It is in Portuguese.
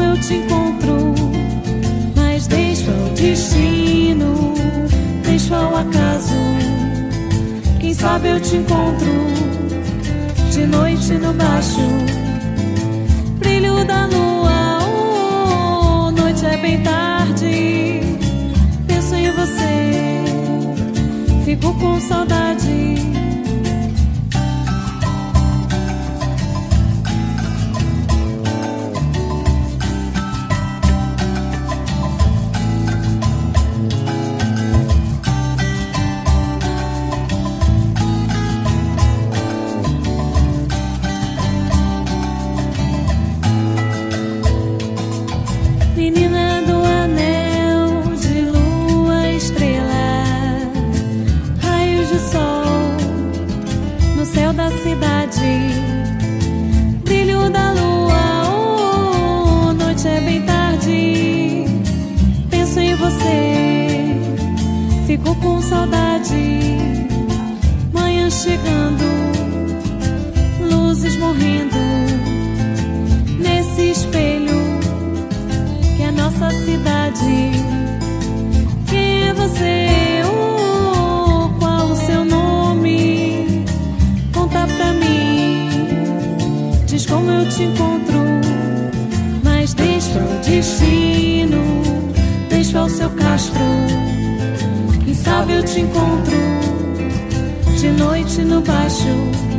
como eu te encontro, mas deixo ao destino, deixo ao acaso. Quem sabe eu te encontro de noite no baixo brilho da lua. Oh, noite é bem tarde, penso em você, fico com saudade. Menina do anel de lua, estrela, raios de sol no céu da cidade, brilho da lua. Oh, noite é bem tarde, penso em você, fico com saudade. Manhã chegando, luzes morrendo nesse espelho, nossa cidade. Quem é você? Oh, qual o seu nome? Conta pra mim, diz como eu te encontro, mas deixo ao destino, deixo ao seu castro. Quem sabe eu te encontro de noite no baixo